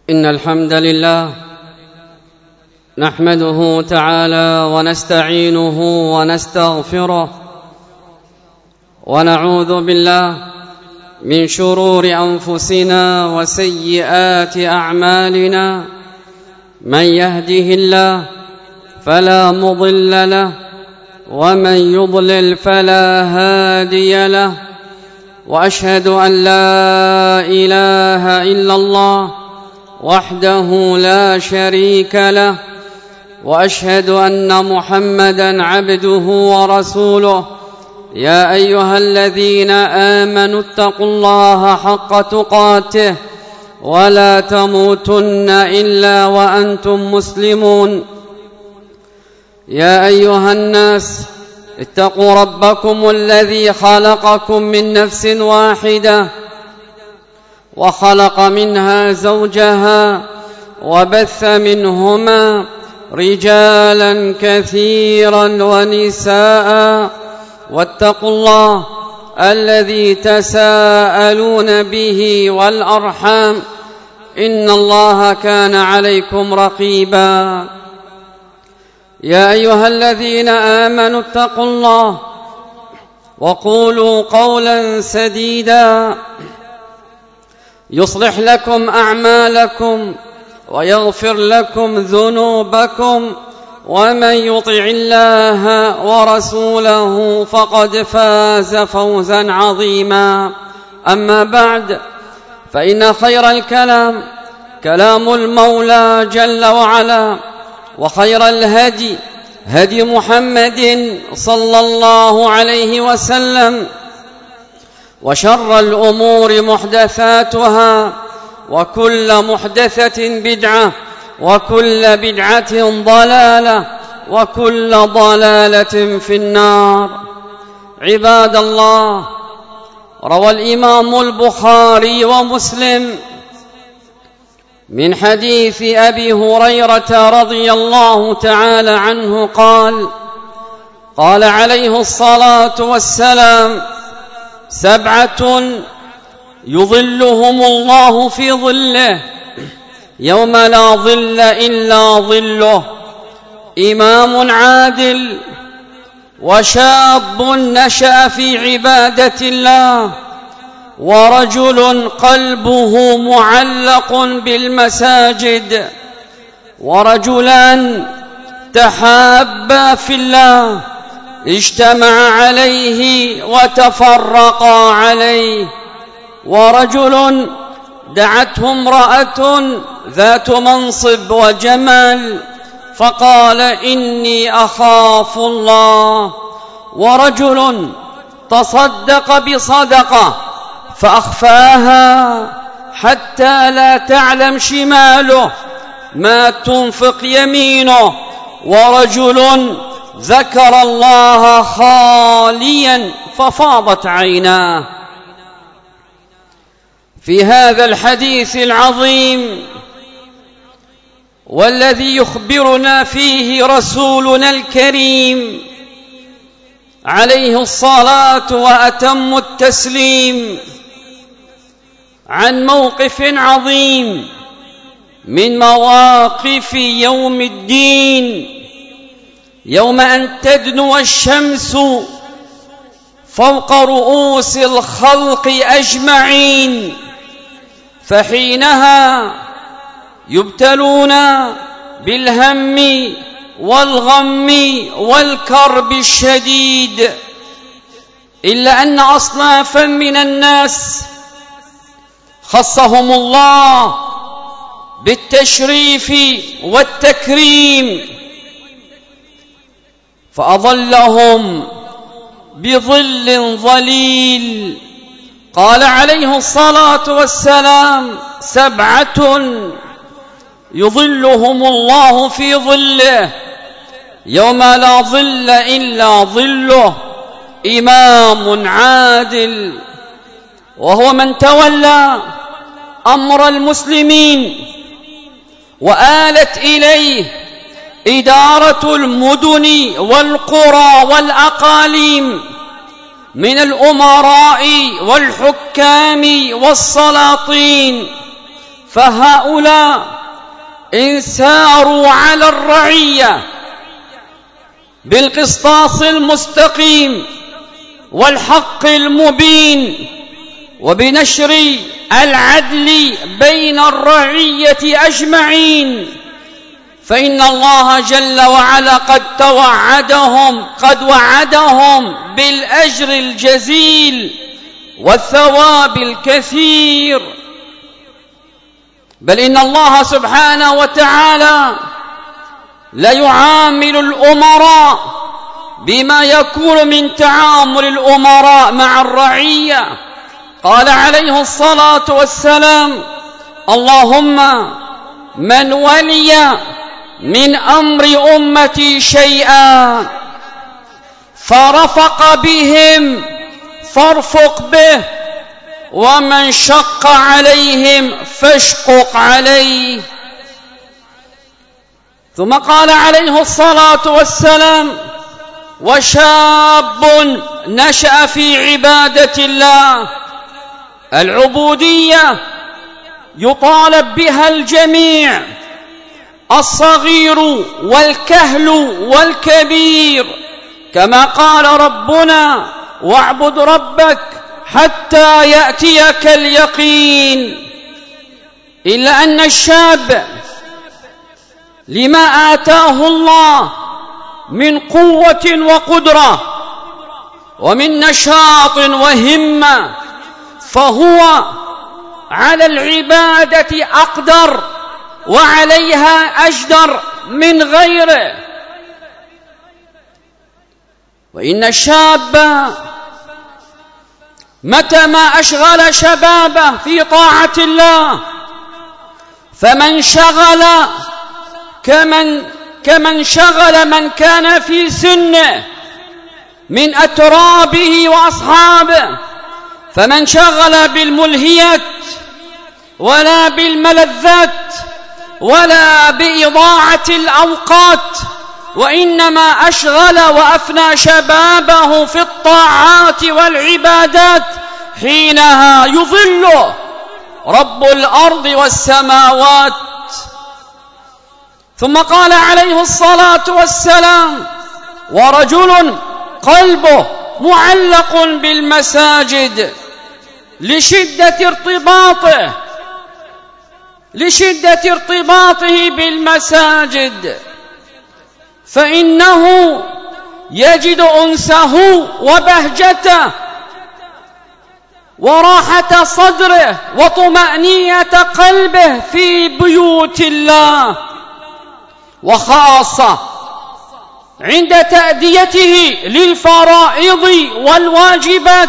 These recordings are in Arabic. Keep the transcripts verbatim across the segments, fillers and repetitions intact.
إن الحمد لله نحمده تعالى ونستعينه ونستغفره ونعوذ بالله من شرور أنفسنا وسيئات أعمالنا. من يهده الله فلا مضل له ومن يضلل فلا هادي له، وأشهد أن لا إله إلا الله وحده لا شريك له، وأشهد أن محمدًا عبده ورسوله. يا أيها الذين آمنوا اتقوا الله حق تقاته ولا تموتن إلا وأنتم مسلمون. يا أيها الناس اتقوا ربكم الذي خلقكم من نفس واحدة وخلق منها زوجها وبث منهما رجالا كثيرا ونساء، واتقوا الله الذي تساءلون به والأرحام إن الله كان عليكم رقيبا. يا أيها الذين آمنوا اتقوا الله وقولوا قولا سديدا يصلح لكم أعمالكم ويغفر لكم ذنوبكم، ومن يطع الله ورسوله فقد فاز فوزا عظيما. أما بعد، فإن خير الكلام كلام المولى جل وعلا، وخير الهدي هدي محمد صلى الله عليه وسلم، وشر الأمور محدثاتها، وكل محدثة بدعة، وكل بدعة ضلالة، وكل ضلالة في النار. عباد الله، روى الإمام البخاري ومسلم من حديث أبي هريرة رضي الله تعالى عنه قال: قال عليه الصلاة والسلام: سبعة يظلهم الله في ظله يوم لا ظل إلا ظله: إمام عادل، وشاب نشأ في عبادة الله، ورجل قلبه معلق بالمساجد، ورجلان تحابا في الله اجتمع عليه وتفرقا عليه، ورجل دعته امرأة ذات منصب وجمال فقال: إني أخاف الله، ورجل تصدق بصدقة فأخفاها حتى لا تعلم شماله ما تنفق يمينه، ورجل ذكر الله خاليا ففاضت عيناه. في هذا الحديث العظيم والذي يخبرنا فيه رسولنا الكريم عليه الصلاة وأتم التسليم عن موقف عظيم من مواقف يوم الدين، يوم أن تدنو الشمس فوق رؤوس الخلق أجمعين، فحينها يبتلون بالهم والغم والكرب الشديد، إلا أن أصنافا من الناس خصهم الله بالتشريف والتكريم، فأظلهم بظل ظليل. قال عليه الصلاة والسلام: سبعة يظلهم الله في ظله يوم لا ظل إلا ظله: إمام عادل، وهو من تولى أمر المسلمين وآلت إليه إدارة المدن والقرى والأقاليم من الأمراء والحكام والسلاطين، فهؤلاء إن ساروا على الرعية بالقسطاس المستقيم والحق المبين وبنشر العدل بين الرعية أجمعين، فإن الله جل وعلا قد توعدهم قد وعدهم بالأجر الجزيل والثواب الكثير. بل إن الله سبحانه وتعالى لا يعامل الأمراء بما يكون من تعامل الأمراء مع الرعية. قال عليه الصلاة والسلام: اللهم من ولي من أمر أمتي شيئا فرفق بهم فارفق به، ومن شق عليهم فاشقق عليه. ثم قال عليه الصلاة والسلام: وشاب نشأ في عبادة الله، العبودية يطالب بها الجميع، الصغير والكهل والكبير، كما قال ربنا: واعبد ربك حتى يأتيك اليقين. إلا أن الشاب لما آتاه الله من قوة وقدرة ومن نشاط وهمة فهو على العبادة أقدر وعليها أجدر من غيره. وإن الشاب متى ما أشغل شبابه في طاعة الله فمن شغل كمن كمن شغل من كان في سنه من أترابه وأصحابه، فمن شغل بالملهيات ولا بالملذات ولا بإضاعة الأوقات، وإنما أشغل وأفنى شبابه في الطاعات والعبادات، حينها يظله رب الأرض والسماوات. ثم قال عليه الصلاة والسلام: ورجل قلبه معلق بالمساجد لشدة ارتباطه لشدة ارتباطه بالمساجد، فإنه يجد أنسه وبهجته وراحة صدره وطمأنينة قلبه في بيوت الله، وخاصة عند تأديته للفرائض والواجبات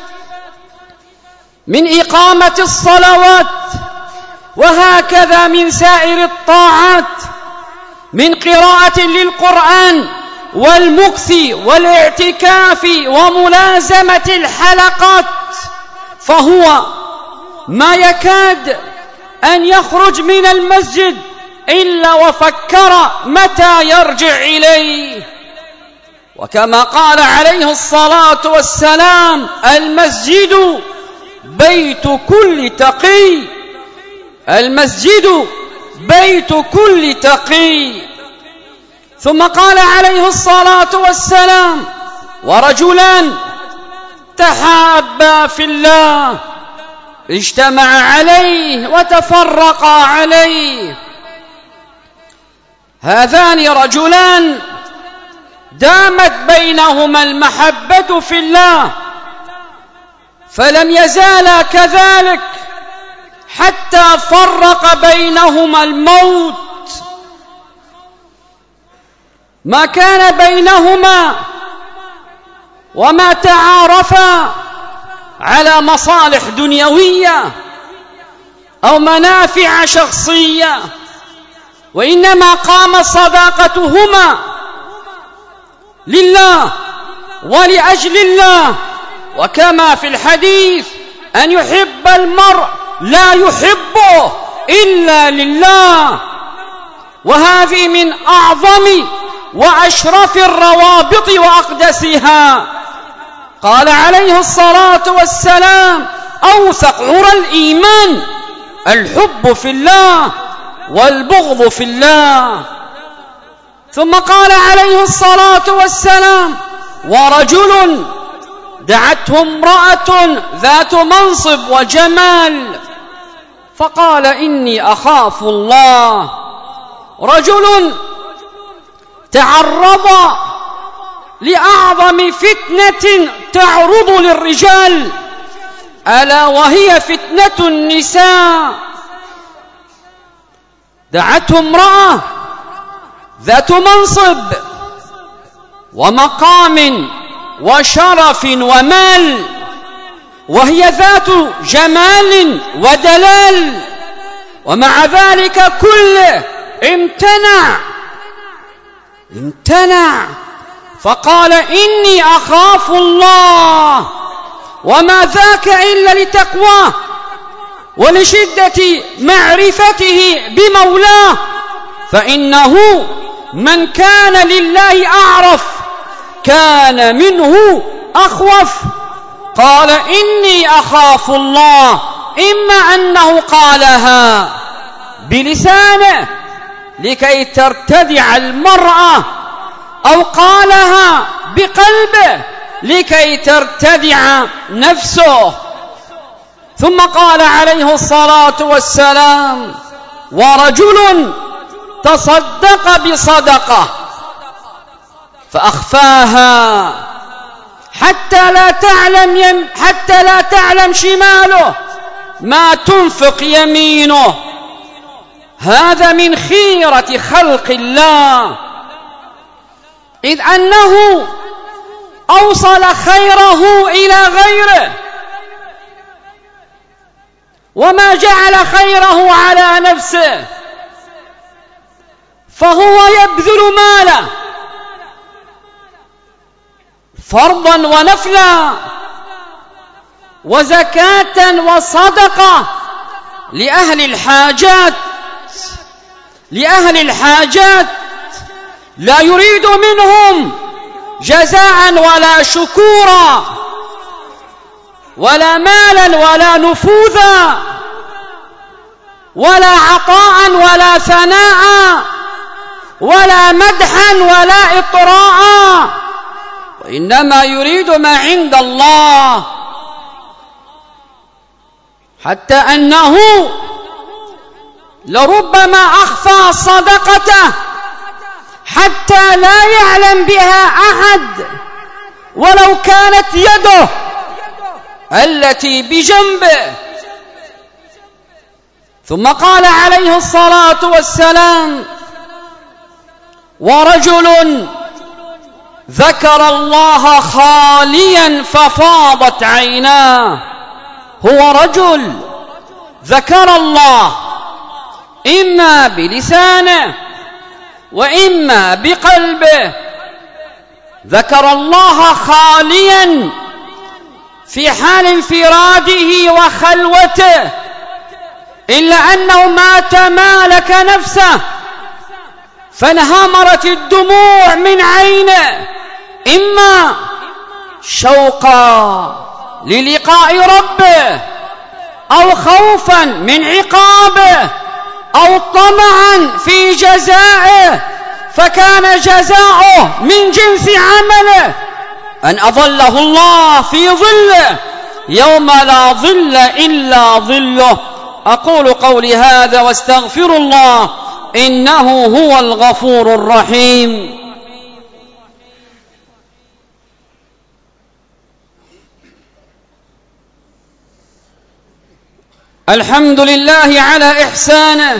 من إقامة الصلوات، وهكذا من سائر الطاعات، من قراءة للقرآن والمكث والاعتكاف وملازمة الحلقات، فهو ما يكاد أن يخرج من المسجد إلا وفكر متى يرجع إليه. وكما قال عليه الصلاة والسلام: المسجد بيت كل تقي، المسجد بيت كل تقي. ثم قال عليه الصلاة والسلام: ورجلان تحابا في الله اجتمع عليه وتفرقا عليه. هذان رجلان دامت بينهما المحبة في الله، فلم يزالا كذلك حتى فرق بينهما الموت. ما كان بينهما وما تعارفا على مصالح دنيوية أو منافع شخصية، وإنما قام صداقتهما لله ولأجل الله. وكما في الحديث: أن يحب المرء لا يحبه إلا لله. وهذه من أعظم وأشرف الروابط وأقدسها. قال عليه الصلاة والسلام: أوثق عرى الإيمان الحب في الله والبغض في الله. ثم قال عليه الصلاة والسلام: ورجل دعته امرأة ذات منصب وجمال فقال: إني أخاف الله. رجل تعرض لأعظم فتنة تعرض للرجال، ألا وهي فتنة النساء. دعته امرأة ذات منصب ومقام وشرف ومال، وهي ذات جمال ودلال، ومع ذلك كله امتنع امتنع فقال: إني أخاف الله. وما ذاك إلا لتقواه ولشدة معرفته بمولاه، فإنه من كان لله أعرف كان منه أخوف. قال: إني أخاف الله، إما أنه قالها بلسانه لكي ترتدع المرأة، أو قالها بقلبه لكي ترتدع نفسه. ثم قال عليه الصلاة والسلام: ورجل تصدق بصدقة فأخفاها حتى لا تعلم يم حتى لا تعلم شماله ما تنفق يمينه. هذا من خيرة خلق الله، إذ أنه أوصل خيره إلى غيره، وما جعل خيره على نفسه، فهو يبذل ماله فرضا ونفلا وزكاة وصدقة لأهل الحاجات لأهل الحاجات لا يريد منهم جزاء ولا شكورا ولا مالا ولا نفوذا ولا عطاء ولا ثناء ولا مدحا ولا إطراء، وإنما يريد ما عند الله، حتى أنه لربما أخفى صدقته حتى لا يعلم بها أحد، ولو كانت يده التي بجنبه. ثم قال عليه الصلاة والسلام: ورجل ذكر الله خاليا ففاضت عيناه. هو رجل ذكر الله إما بلسانه وإما بقلبه، ذكر الله خاليا في حال انفراده وخلوته، إلا أنه ما تمالك نفسه فانهمرت الدموع من عينه، إما شوقا للقاء ربه أو خوفا من عقابه أو طمعا في جزائه، فكان جزاؤه من جنس عمله، أن أظله الله في ظله يوم لا ظل إلا ظله. أقول قولي هذا واستغفر الله، إنه هو الغفور الرحيم. الحمد لله على إحسانه،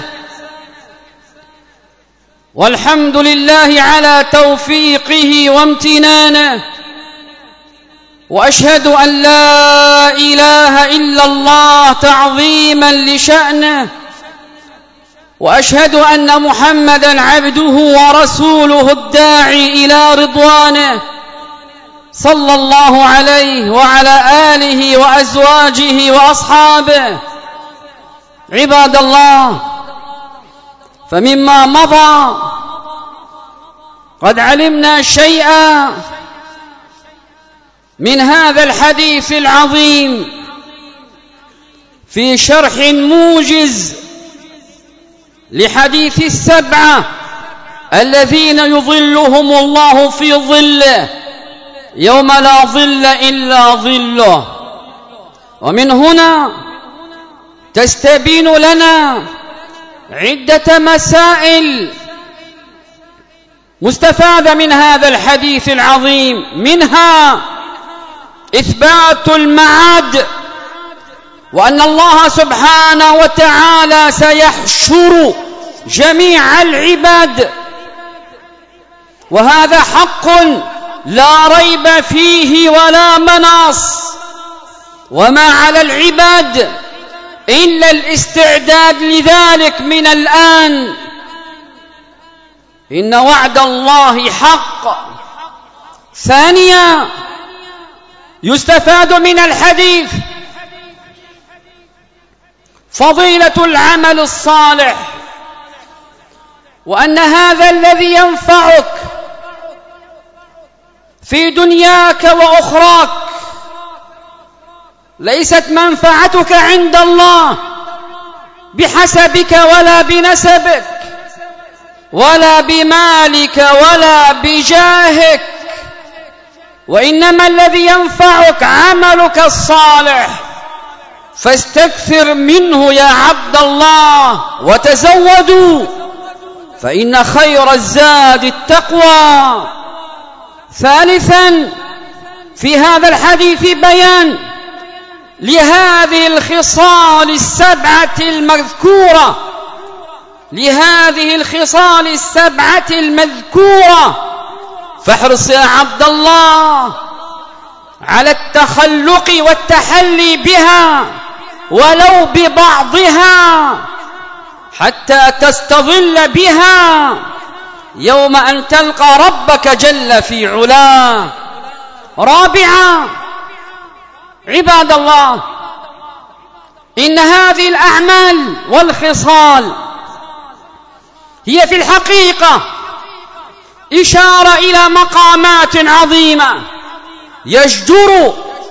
والحمد لله على توفيقه وامتنانه، وأشهد أن لا إله إلا الله تعظيما لشأنه، وأشهد أن محمدا عبده ورسوله الداعي إلى رضوانه، صلى الله عليه وعلى آله وأزواجه وأصحابه. عباد الله، فمما مضى قد علمنا شيئا من هذا الحديث العظيم في شرح موجز لحديث السبعة الذين يظلهم الله في ظله يوم لا ظل إلا ظله. ومن هنا تستبين لنا عدة مسائل مستفادة من هذا الحديث العظيم، منها إثبات المعاد، وأن الله سبحانه وتعالى سيحشر جميع العباد، وهذا حق لا ريب فيه ولا مناص، وما على العباد إلا الاستعداد لذلك من الآن. إن وعد الله حق. ثانيا يستفاد من الحديث فضيلة العمل الصالح، وأن هذا الذي ينفعك في دنياك وأخراك ليست منفعتك عند الله بحسبك ولا بنسبك ولا بمالك ولا بجاهك، وإنما الذي ينفعك عملك الصالح، فاستكثر منه يا عبد الله، وتزودوا فإن خير الزاد التقوى. ثالثا في هذا الحديث بيان لهذه الخصال السبعة المذكورة لهذه الخصال السبعة المذكورة فاحرص يا عبد الله على التخلق والتحلي بها ولو ببعضها حتى تستظل بها يوم أن تلقى ربك جل في علاه. رابعا عباد الله، إن هذه الأعمال والخصال هي في الحقيقة إشارة إلى مقامات عظيمة يجدر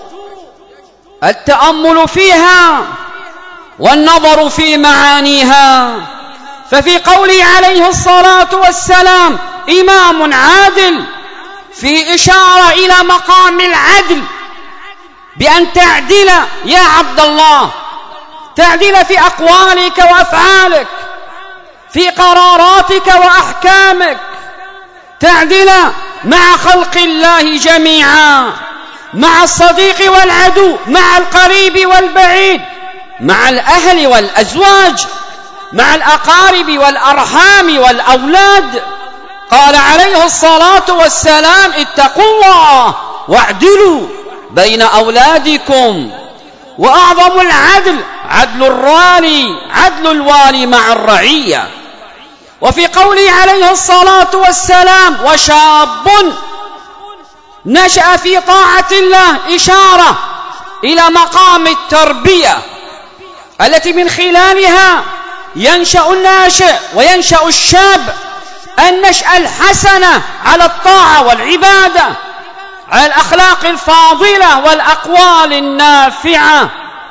التأمل فيها والنظر في معانيها. ففي قوله عليه الصلاة والسلام إمام عادل في إشارة إلى مقام العدل، بأن تعدل يا عبد الله، تعدل في أقوالك وأفعالك، في قراراتك وأحكامك، تعدل مع خلق الله جميعا، مع الصديق والعدو، مع القريب والبعيد، مع الأهل والأزواج، مع الأقارب والأرحام والأولاد. قال عليه الصلاة والسلام اتقوا الله واعدلوا بين أولادكم. وأعظم العدل عدل الوالي عدل الوالي مع الرعية. وفي قوله عليه الصلاة والسلام وشاب نشأ في طاعة الله إشارة إلى مقام التربية التي من خلالها ينشأ الناشئ وينشأ الشاب النشأة الحسنة على الطاعة والعبادة، على الأخلاق الفاضلة والأقوال النافعة.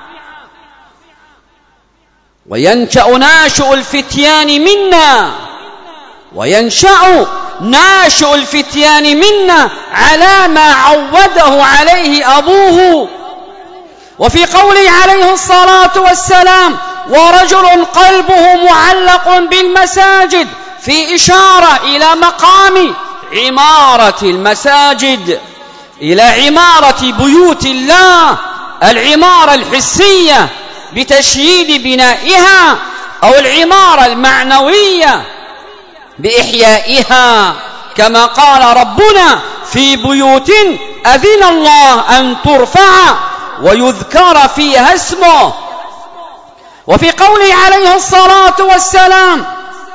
وينشأ ناشئ الفتيان منا وينشأ ناشئ الفتيان منا على ما عوده عليه أبوه. وفي قوله عليه الصلاة والسلام ورجل قلبه معلق بالمساجد في إشارة إلى مقام عمارة المساجد، إلى عمارة بيوت الله، العمارة الحسية بتشييد بنائها، أو العمارة المعنوية بإحيائها، كما قال ربنا في بيوت أذن الله أن ترفع ويذكر فيها اسمه. وفي قوله عليه الصلاة والسلام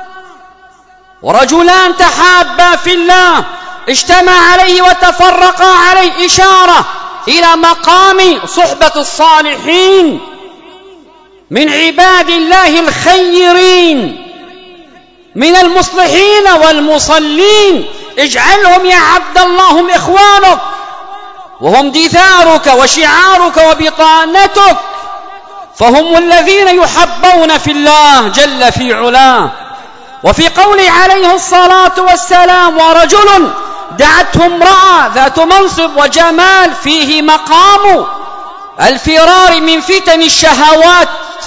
ورجلان تحابا في الله اجتمع عليه وتفرقا عليه، إشارة إلى مقام صحبة الصالحين من عباد الله الخيرين، من المصلحين والمصلين. اجعلهم يا عبد الله هم إخوانك وهم دثارك وشعارك وبطانتك، فهم الذين يحبون في الله جل في علاه. وفي قوله عليه الصلاة والسلام: ورجل دعته امرأة ذات منصب وجمال، فيه مقام الفرار من فتن الشهوات.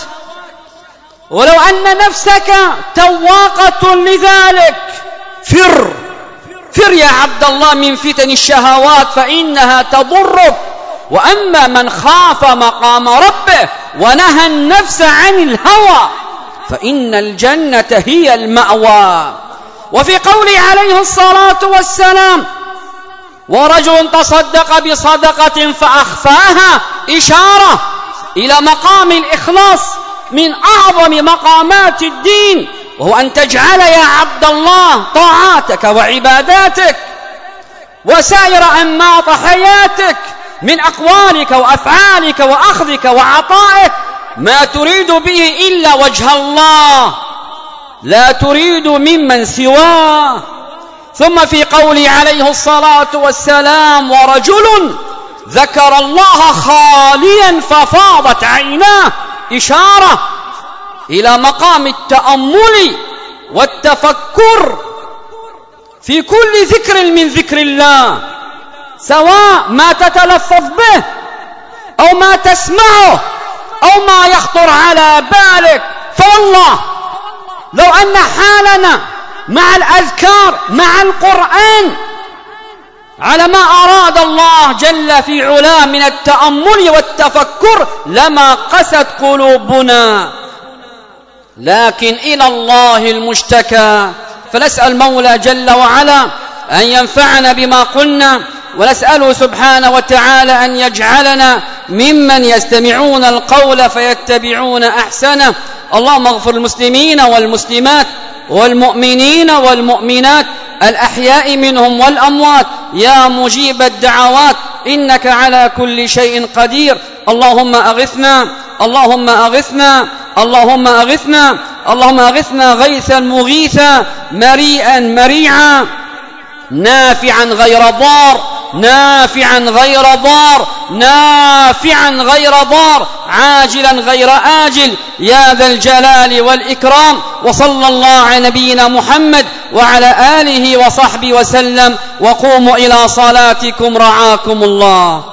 ولو أن نفسك تواقة لذلك، فر فر يا عبد الله من فتن الشهوات فإنها تضرك. وأما من خاف مقام ربه ونهى النفس عن الهوى فإن الجنة هي المأوى. وفي قوله عليه الصلاة والسلام: ورجل تصدق بصدقة فأخفاها، إشارة إلى مقام الإخلاص من أعظم مقامات الدين، وهو أن تجعل يا عبد الله طاعاتك وعباداتك وسائر أنماط حياتك من أقوالك وأفعالك وأخذك وعطائك ما تريد به إلا وجه الله، لا تريد ممن سواه. ثم في قوله عليه الصلاة والسلام: ورجل ذكر الله خاليا ففاضت عيناه، إشارة إلى مقام التأمل والتفكر في كل ذكر من ذكر الله، سواء ما تتلفظ به أو ما تسمعه أو ما يخطر على بالك. فوالله لو أن حالنا مع الأذكار مع القرآن على ما أراد الله جل في علاه من التأمل والتفكر لما قست قلوبنا، لكن إلى الله المشتكى. فنسأل مولى جل وعلا أن ينفعنا بما قلنا، ونسأله سبحانه وتعالى أن يجعلنا ممن يستمعون القول فيتبعون أحسنه. اللهم اغفر المسلمين والمسلمات والمؤمنين والمؤمنات الأحياء منهم والأموات يا مجيب الدعوات، إنك على كل شيء قدير. اللهم أغثنا اللهم أغثنا اللهم أغثنا اللهم أغثنا غيثا مغيثا مريئا مريعا نافعا غير ضار نافعا غير ضار نافعا غير ضار عاجلا غير آجل يا ذا الجلال والإكرام. وصلى الله على نبينا محمد وعلى آله وصحبه وسلم. وقوموا إلى صلاتكم رعاكم الله.